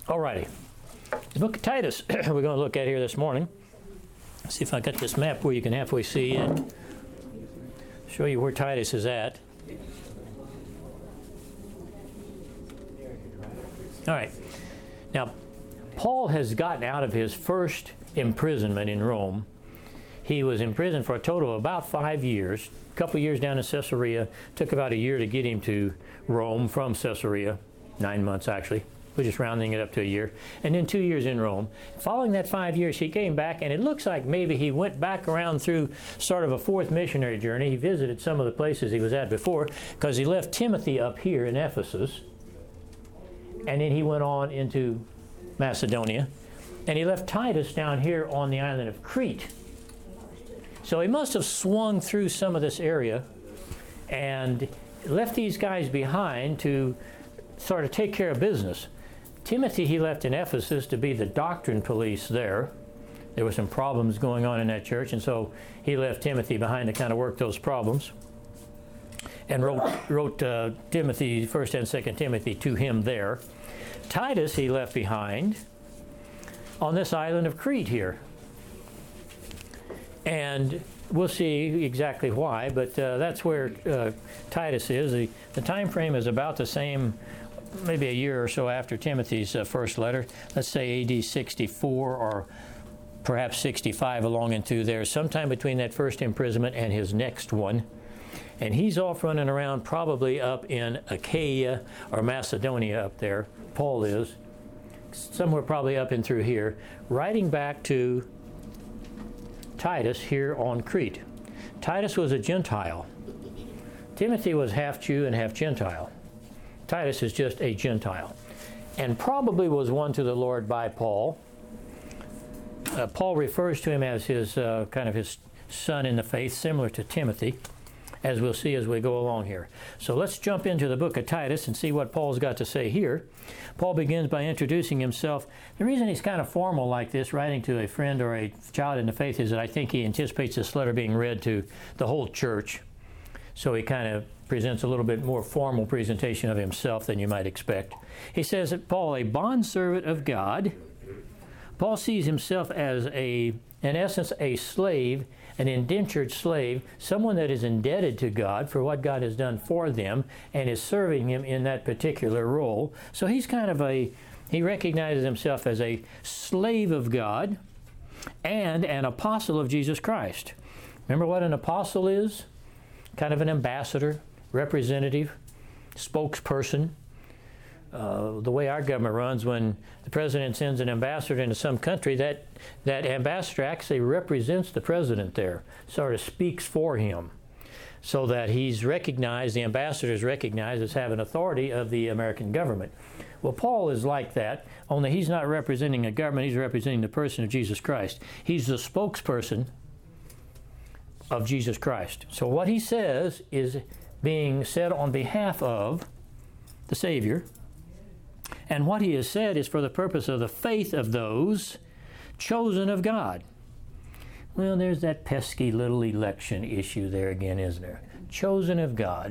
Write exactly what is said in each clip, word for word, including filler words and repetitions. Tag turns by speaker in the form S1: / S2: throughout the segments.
S1: All righty. The book of Titus we're going to look at here this morning. See if I got this map where you can halfway see it. Show you where Titus is at. All right. Now, Paul has gotten out of his first imprisonment in Rome. He was in prison for a total of about five years. A couple years down in Caesarea. Took about a year to get him to Rome from Caesarea. Nine months, actually. We're just rounding it up to a year. And then two years in Rome. Following that five years, he came back, and it looks like maybe he went back around through sort of a fourth missionary journey. He visited some of the places he was at before, because he left Timothy up here in Ephesus. And then he went on into Macedonia. And he left Titus down here on the island of Crete. So he must have swung through some of this area and left these guys behind to sort of take care of business. Timothy he left in Ephesus to be the doctrine police there. There were some problems going on in that church, and so he left Timothy behind to kind of work those problems. And wrote, wrote uh, Timothy, First and Second Timothy, to him there. Titus he left behind on this island of Crete here. And we'll see exactly why, but uh, that's where uh, Titus is. The, the time frame is about the same, maybe a year or so after Timothy's uh, first letter. Let's say A D sixty-four or perhaps sixty-five along and through there, sometime between that first imprisonment and his next one. And he's off running around probably up in Achaia or Macedonia up there. Paul is. Somewhere probably up and through here, writing back to Titus here on Crete. Titus was a Gentile. Timothy was half Jew and half Gentile. Titus is just a Gentile. And probably was won to the Lord by Paul. Uh, Paul refers to him as his uh, kind of his son in the faith, similar to Timothy, as we'll see as we go along here. So let's jump into the book of Titus and see what Paul's got to say here. Paul begins by introducing himself. The reason he's kind of formal like this, writing to a friend or a child in the faith, is that I think he anticipates this letter being read to the whole church. So he kind of presents a little bit more formal presentation of himself than you might expect. He says that Paul, a bondservant of God, Paul sees himself as a, in essence, a slave, an indentured slave, someone that is indebted to God for what God has done for them and is serving him in that particular role. So he's kind of a, he recognizes himself as a slave of God and an apostle of Jesus Christ. Remember what an apostle is? Kind of an ambassador, representative, spokesperson. Uh, the way our government runs, when the president sends an ambassador into some country, that, that ambassador actually represents the president there, sort of speaks for him, so that he's recognized, the ambassador is recognized as having authority of the American government. Well, Paul is like that, only he's not representing a government, he's representing the person of Jesus Christ. He's the spokesperson of Jesus Christ. So what he says is being said on behalf of the Savior. And what he has said is for the purpose of the faith of those chosen of God. Well, there's that pesky little election issue there again, isn't there? Chosen of God.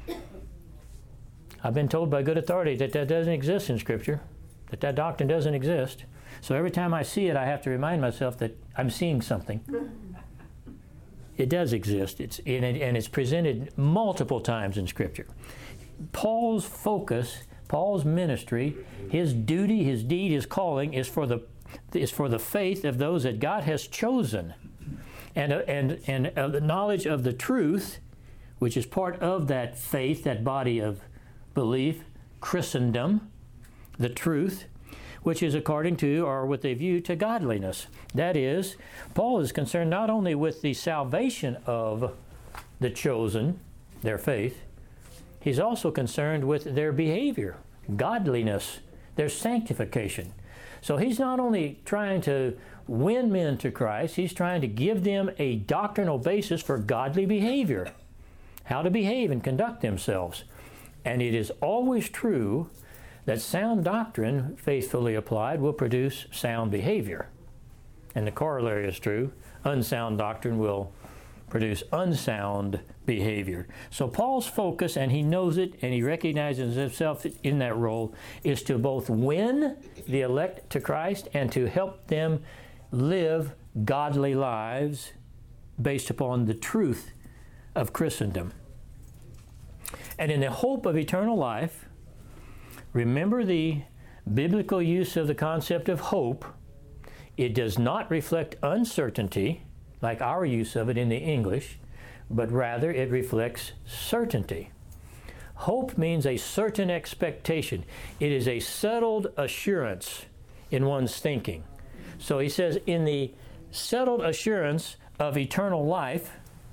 S1: I've been told by good authority that that doesn't exist in Scripture, that that doctrine doesn't exist. So every time I see it, I have to remind myself that I'm seeing something. It does exist, it's in it, and it's presented multiple times in Scripture. Paul's focus, Paul's ministry, his duty, his deed, his calling is for the is for the faith of those that God has chosen, and uh, and and uh, the knowledge of the truth, which is part of that faith, that body of belief, Christendom, the truth, which is according to or with a view to godliness. That is, Paul is concerned not only with the salvation of the chosen, their faith, he's also concerned with their behavior, godliness, their sanctification. So he's not only trying to win men to Christ, he's trying to give them a doctrinal basis for godly behavior, how to behave and conduct themselves. And it is always true that sound doctrine, faithfully applied, will produce sound behavior. And the corollary is true. Unsound doctrine will produce unsound behavior. So Paul's focus, and he knows it, and he recognizes himself in that role, is to both win the elect to Christ and to help them live godly lives based upon the truth of Christendom. And in the hope of eternal life, remember the biblical use of the concept of hope. It does not reflect uncertainty, like our use of it in the English, but rather it reflects certainty. Hope means a certain expectation. It is a settled assurance in one's thinking. So he says, in the settled assurance of eternal life,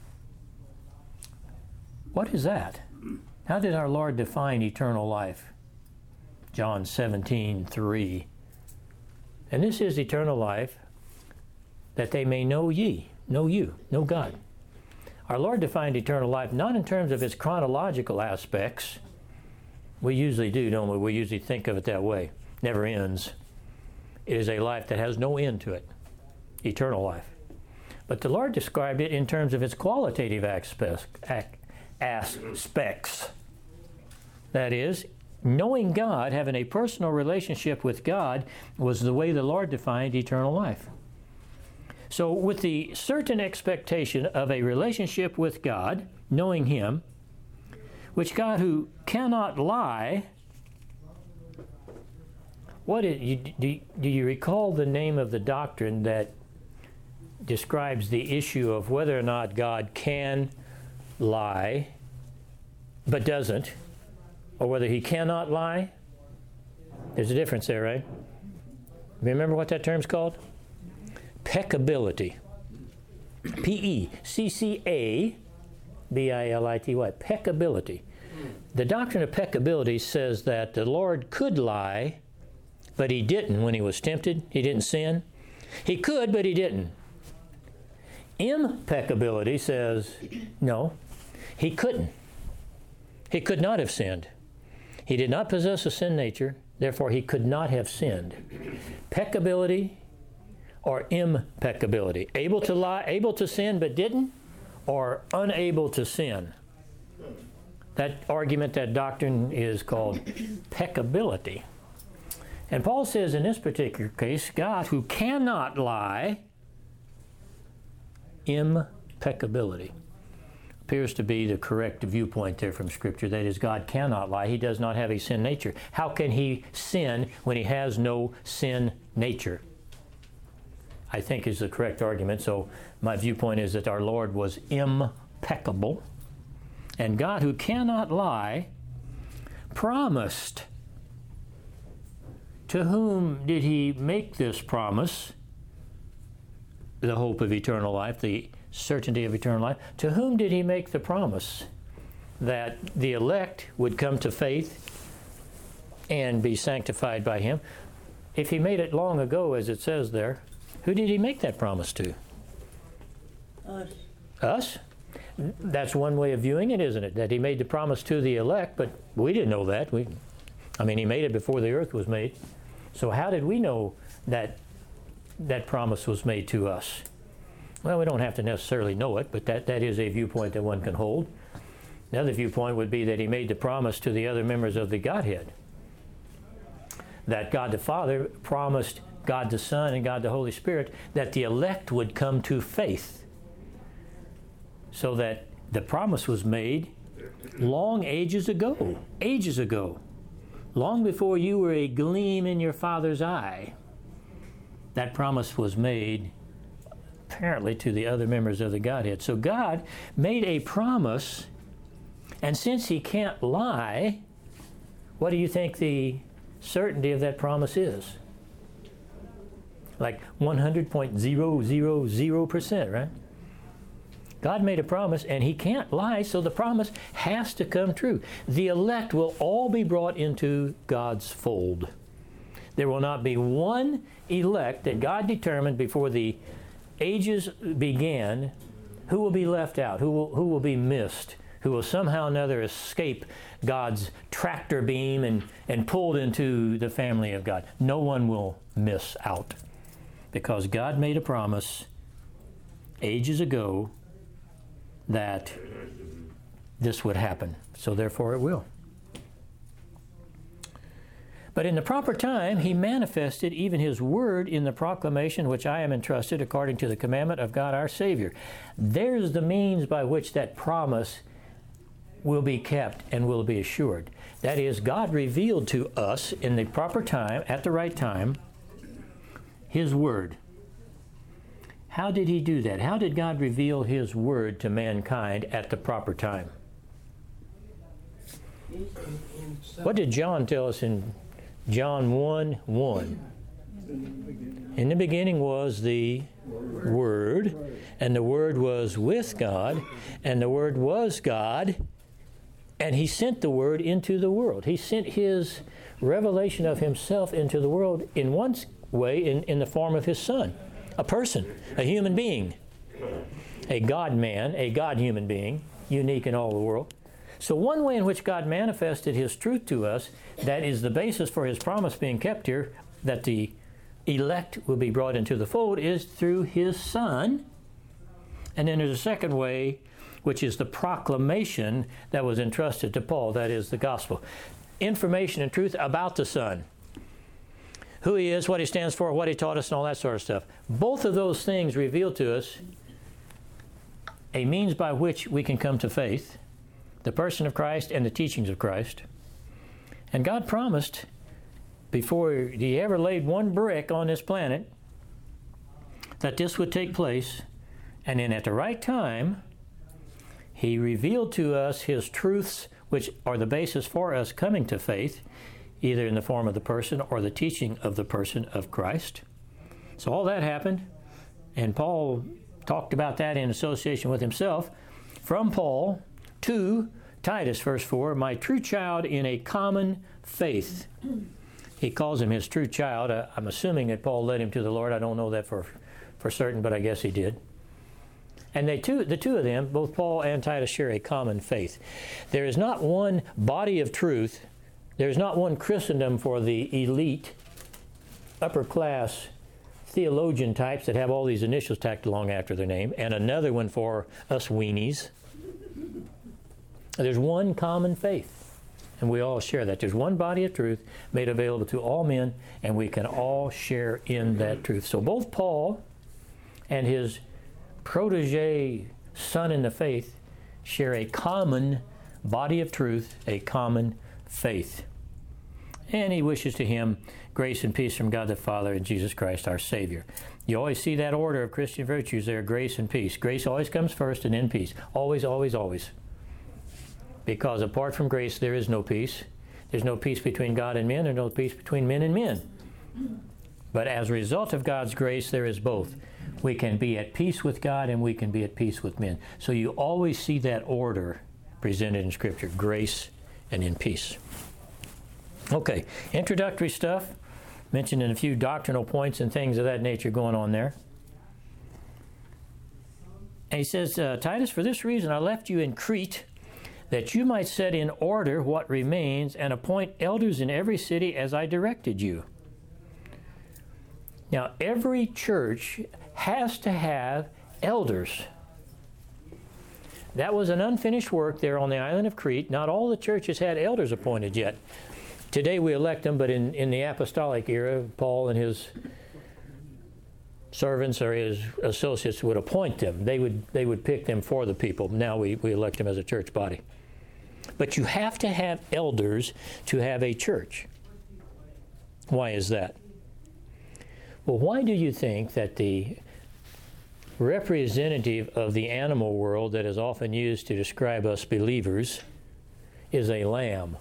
S1: what is that? How did our Lord define eternal life? John seventeen three. And this is eternal life, that they may know ye, know you, know God. Our Lord defined eternal life not in terms of its chronological aspects. We usually do, don't we? We usually think of it that way. Never ends. It is a life that has no end to it. Eternal life. But the Lord described it in terms of its qualitative aspects. aspects. That is, knowing God, having a personal relationship with God, was the way the Lord defined eternal life. So with the certain expectation of a relationship with God, knowing Him, which God who cannot lie, what is, you, do, do you recall the name of the doctrine that describes the issue of whether or not God can lie but doesn't, or whether He cannot lie? There's a difference there, right? Remember what that term's called? Peccability. P E C C A B I L I T Y. Peccability. The doctrine of peccability says that the Lord could lie, but He didn't when He was tempted. He didn't sin. He could, but He didn't. Impeccability says, no, He couldn't. He could not have sinned. He did not possess a sin nature, therefore He could not have sinned. Peccability or impeccability. Able to lie, able to sin but didn't, or unable to sin. That argument, that doctrine is called peccability. And Paul says in this particular case, God who cannot lie, impeccability. Appears to be the correct viewpoint there from Scripture. That is, God cannot lie. He does not have a sin nature. How can He sin when He has no sin nature? I think is the correct argument. So my viewpoint is that our Lord was impeccable. And God, who cannot lie, promised. To whom did He make this promise? The hope of eternal life, the certainty of eternal life. To whom did He make the promise? That the elect would come to faith and be sanctified by Him. If He made it long ago, as it says there, who did He make that promise to?
S2: Us.
S1: Us? That's one way of viewing it, isn't it? That He made the promise to the elect, but we didn't know that. We, I mean, He made it before the earth was made. So how did we know that that promise was made to us? Well, we don't have to necessarily know it, but that, that is a viewpoint that one can hold. The other viewpoint would be that He made the promise to the other members of the Godhead. That God the Father promised God the Son and God the Holy Spirit that the elect would come to faith. So that the promise was made long ages ago, ages ago, long before you were a gleam in your Father's eye. That promise was made apparently to the other members of the Godhead. So God made a promise, and since He can't lie, what do you think the certainty of that promise is? Like one hundred point zero zero zero percent, right? God made a promise, and He can't lie, so the promise has to come true. The elect will all be brought into God's fold. There will not be one elect that God determined before the ages began who will be left out, who will, who will be missed, who will somehow or another escape God's tractor beam and, and pulled into the family of God. No one will miss out, because God made a promise ages ago that this would happen. So therefore it will. But in the proper time, he manifested even his word in the proclamation which I am entrusted according to the commandment of God our Savior. There's the means by which that promise will be kept and will be assured. That is, God revealed to us in the proper time, at the right time, his word. How did he do that? How did God reveal his word to mankind at the proper time? What did John tell us in John one one? In the beginning was the Word, and the Word was with God, and the Word was God, and he sent the Word into the world. He sent his revelation of himself into the world in one way, in, in the form of his Son, a person, a human being, a God-man, a God-human being, unique in all the world. So one way in which God manifested his truth to us, that is the basis for his promise being kept here, that the elect will be brought into the fold, is through his Son. And then there's a second way, which is the proclamation that was entrusted to Paul, that is the gospel. Information and truth about the Son. Who he is, what he stands for, what he taught us, and all that sort of stuff. Both of those things reveal to us a means by which we can come to faith, the person of Christ and the teachings of Christ. And God promised, before he ever laid one brick on this planet, that this would take place. And then at the right time, he revealed to us his truths, which are the basis for us coming to faith, either in the form of the person or the teaching of the person of Christ. So all that happened, and Paul talked about that in association with himself. From Paul to Titus, verse four, my true child in a common faith. He calls him his true child. I, I'm assuming that Paul led him to the Lord. I don't know that for, for certain, but I guess he did. And they two, the two of them, both Paul and Titus, share a common faith. There is not one body of truth. There is not one Christendom for the elite, upper class theologian types that have all these initials tacked along after their name, and another one for us weenies. There's one common faith, and we all share that. There's one body of truth made available to all men, and we can all share in that truth. So both Paul and his protege son in the faith share a common body of truth, a common faith. And he wishes to him grace and peace from God the Father and Jesus Christ our Savior. You always see that order of Christian virtues there, grace and peace. Grace always comes first and then peace. Always, always, always. Because apart from grace, there is no peace. There's no peace between God and men. There's no peace between men and men. But as a result of God's grace, there is both. We can be at peace with God and we can be at peace with men. So you always see that order presented in Scripture, grace and in peace. Okay, introductory stuff. Mentioning a few doctrinal points and things of that nature going on there. And he says, uh, Titus, for this reason I left you in Crete, that you might set in order what remains and appoint elders in every city as I directed you. Now, every church has to have elders. That was an unfinished work there on the island of Crete. Not all the churches had elders appointed yet. Today we elect them, but in, in the apostolic era, Paul and his servants or his associates would appoint them. They would they would pick them for the people. Now we, we elect them as a church body. But you have to have elders to have a church. Why is that? Well, why do you think that the representative of the animal world that is often used to describe us believers is a lamb?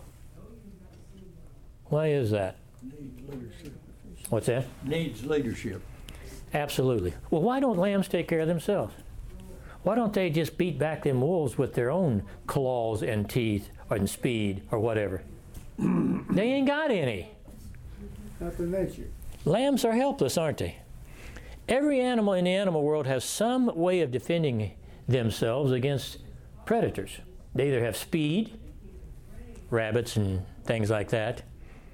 S1: Why is that?
S2: Needs leadership.
S1: What's that?
S2: Needs leadership.
S1: Absolutely. Well, why don't lambs take care of themselves? Why don't they just beat back them wolves with their own claws and teeth and speed or whatever? They ain't got any.
S2: Not the nature.
S1: Lambs are helpless, aren't they? Every animal in the animal world has some way of defending themselves against predators. They either have speed, rabbits and things like that,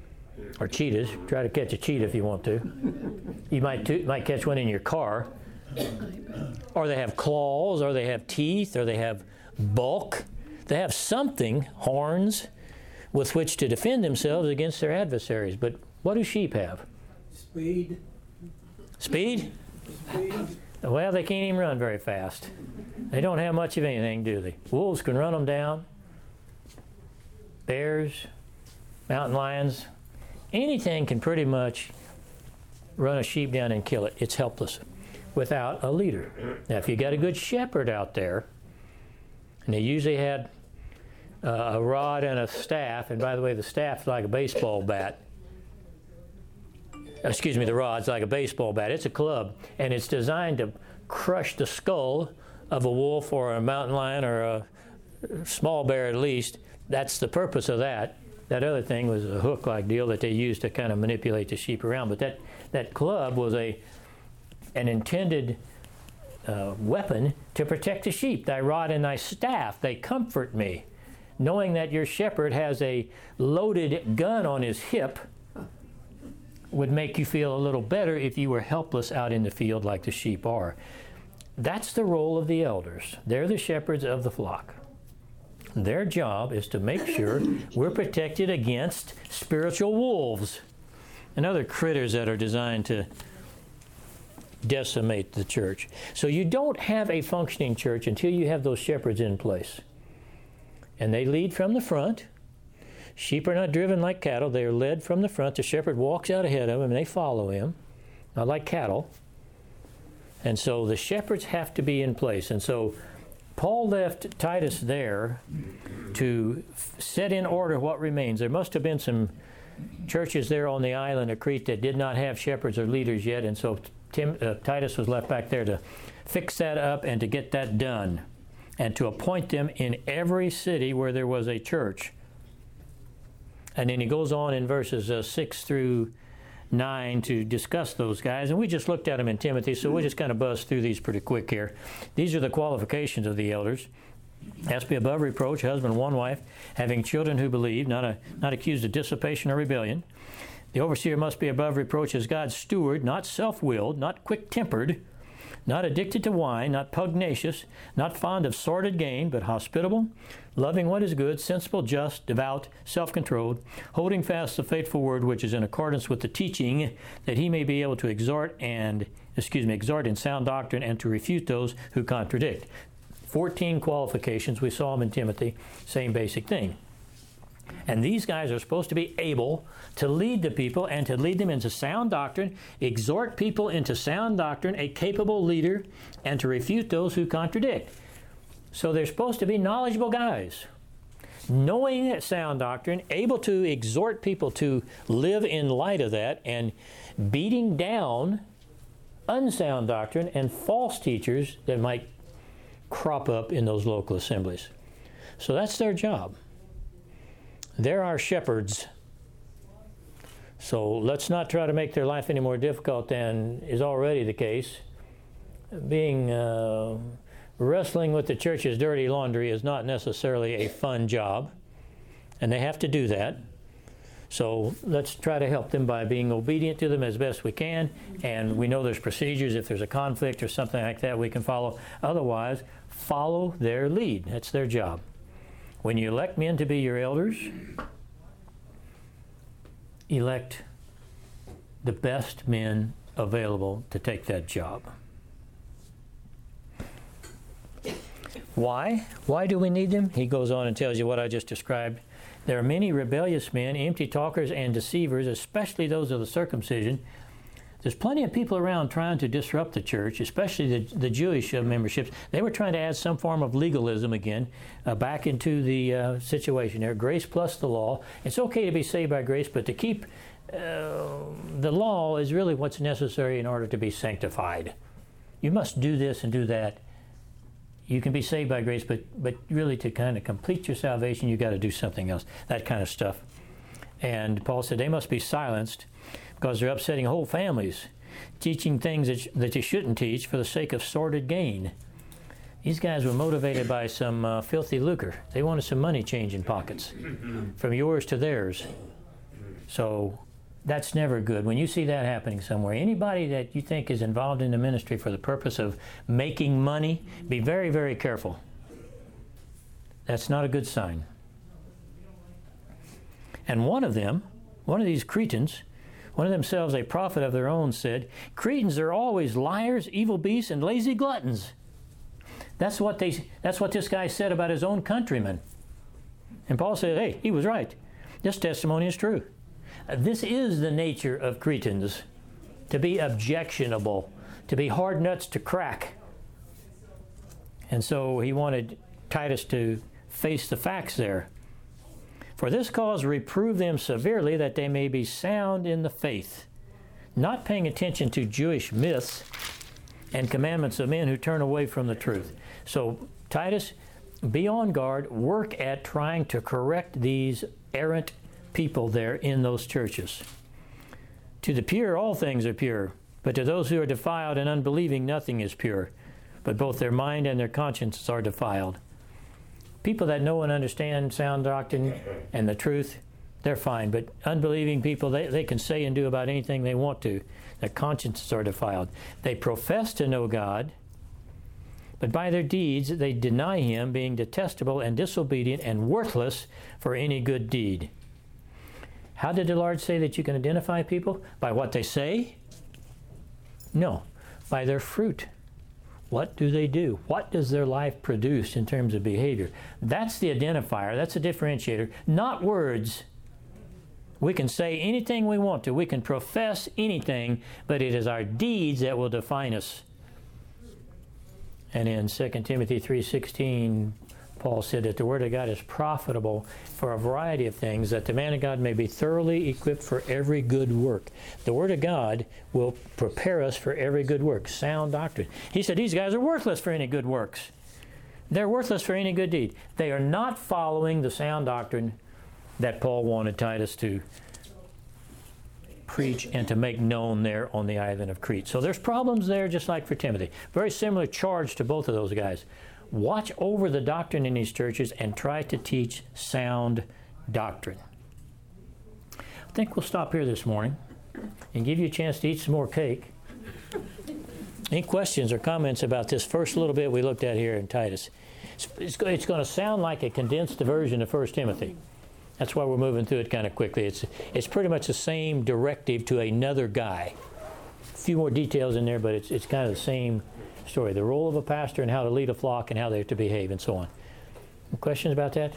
S1: or cheetahs. Try to catch a cheetah if you want to. You might, t- might catch one in your car, or they have claws, or they have teeth, or they have bulk. They have something, horns, with which to defend themselves against their adversaries. But what do sheep have?
S2: Speed.
S1: Speed?
S2: Speed.
S1: Well, they can't even run very fast. They don't have much of anything, do they? Wolves can run them down. Bears, mountain lions, anything can pretty much run a sheep down and kill it. It's helpless without a leader. Now, if you got a good shepherd out there, and they usually had uh, a rod and a staff, and by the way, the staff's like a baseball bat. Excuse me, the rod's like a baseball bat. It's a club, and it's designed to crush the skull of a wolf or a mountain lion or a small bear at least. That's the purpose of that. That other thing was a hook-like deal that they used to kind of manipulate the sheep around. But that, that club was a an intended uh, weapon to protect the sheep. Thy rod and thy staff, they comfort me. Knowing that your shepherd has a loaded gun on his hip would make you feel a little better if you were helpless out in the field like the sheep are. That's the role of the elders. They're the shepherds of the flock. Their job is to make sure we're protected against spiritual wolves and other critters that are designed to decimate the church. So you don't have a functioning church until you have those shepherds in place. And they lead from the front. Sheep are not driven like cattle. They are led from the front. The shepherd walks out ahead of them and they follow him, not like cattle. And so the shepherds have to be in place. And so Paul left Titus there to set in order what remains. There must have been some churches there on the island of Crete that did not have shepherds or leaders yet, and so Tim, uh, Titus was left back there to fix that up and to get that done, and to appoint them in every city where there was a church. And then he goes on in verses uh, six through nine to discuss those guys, and we just looked at them in Timothy, so we'll just kind of buzz through these pretty quick here. These are the qualifications of the elders. Has to be above reproach, husband, one wife, having children who believe, not a, not accused of dissipation or rebellion. The overseer must be above reproach as God's steward, not self-willed, not quick-tempered, not addicted to wine, not pugnacious, not fond of sordid gain, but hospitable, loving what is good, sensible, just, devout, self-controlled, holding fast the faithful word which is in accordance with the teaching, that he may be able to exhort and, excuse me, exhort in sound doctrine and to refute those who contradict. Fourteen qualifications. We saw them in Timothy. Same basic thing. And these guys are supposed to be able to lead the people and to lead them into sound doctrine, exhort people into sound doctrine, a capable leader, and to refute those who contradict. So they're supposed to be knowledgeable guys, knowing sound doctrine, able to exhort people to live in light of that, and beating down unsound doctrine and false teachers that might crop up in those local assemblies. So that's their job. They're our shepherds. So let's not try to make their life any more difficult than is already the case. Being uh, wrestling with the church's dirty laundry is not necessarily a fun job, and they have to do that. So let's try to help them by being obedient to them as best we can, and we know there's procedures. If there's a conflict or something like that, we can follow. Otherwise, follow their lead. That's their job. When you elect men to be your elders, elect the best men available to take that job. Why? Why do we need them? He goes on and tells you what I just described. There are many rebellious men, empty talkers, and deceivers, especially those of the circumcision. There's plenty of people around trying to disrupt the church, especially the, the Jewish uh, memberships. They were trying to add some form of legalism again uh, back into the uh, situation there. Grace plus the law. It's okay to be saved by grace, but to keep uh, the law is really what's necessary in order to be sanctified. You must do this and do that. You can be saved by grace, but, but really to kind of complete your salvation, you've got to do something else, that kind of stuff. And Paul said they must be silenced, because they're upsetting whole families, teaching things that, that you shouldn't teach for the sake of sordid gain. These guys were motivated by some uh, filthy lucre. They wanted some money changing pockets from yours to theirs. So That's never good. When you see that happening somewhere, anybody that you think is involved in the ministry for the purpose of making money, be very, very careful. That's not a good sign. And one of them, one of these Cretans, one of themselves a prophet of their own, said, Cretans are always liars, evil beasts, and lazy gluttons. That's what they. That's what this guy said about his own countrymen. And Paul said, hey, he was right. This testimony is true. Uh, this is the nature of Cretans, to be objectionable, to be hard nuts to crack. And so he wanted Titus to face the facts there. For this cause reprove them severely, that they may be sound in the faith, not paying attention to Jewish myths and commandments of men who turn away from the truth. So, Titus, be on guard, work at trying to correct these errant people there in those churches. To the pure, all things are pure, but to those who are defiled and unbelieving, nothing is pure, but both their mind and their consciences are defiled. People that know and understand sound doctrine and the truth, they're fine. But unbelieving people, they, they can say and do about anything they want to. Their consciences are defiled. They profess to know God, but by their deeds they deny Him, being detestable and disobedient and worthless for any good deed. How did the Lord say that you can identify people? By what they say? No, by their fruit. What do they do? What does their life produce in terms of behavior? That's the identifier. That's the differentiator. Not words. We can say anything we want to. We can profess anything, but it is our deeds that will define us. And in Second Timothy three sixteen, Paul said that the Word of God is profitable for a variety of things, that the man of God may be thoroughly equipped for every good work. The Word of God will prepare us for every good work, sound doctrine. He said these guys are worthless for any good works. They're worthless for any good deed. They are not following the sound doctrine that Paul wanted Titus to preach and to make known there on the island of Crete. So there's problems there just like for Timothy. Very similar charge to both of those guys. Watch over the doctrine in these churches and try to teach sound doctrine. I think we'll stop here this morning and give you a chance to eat some more cake. Any questions or comments about this first little bit we looked at here in Titus? It's, it's, it's going to sound like a condensed version of First Timothy. That's why we're moving through it kind of quickly. It's, it's pretty much the same directive to another guy. A few more details in there, but it's, it's kind of the same story. The role of a pastor and how to lead a flock and how they're to behave and so on. Any questions about that?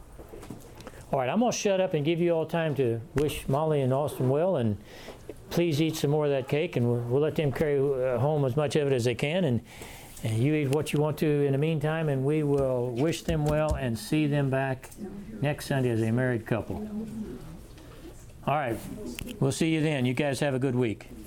S1: All right, I'm going to shut up and give you all time to wish Molly and Austin well, and please eat some more of that cake, and we'll, we'll let them carry uh, home as much of it as they can, and, and you eat what you want to in the meantime, and we will wish them well and see them back next Sunday as a married couple. All right, we'll see you then. You guys have a good week.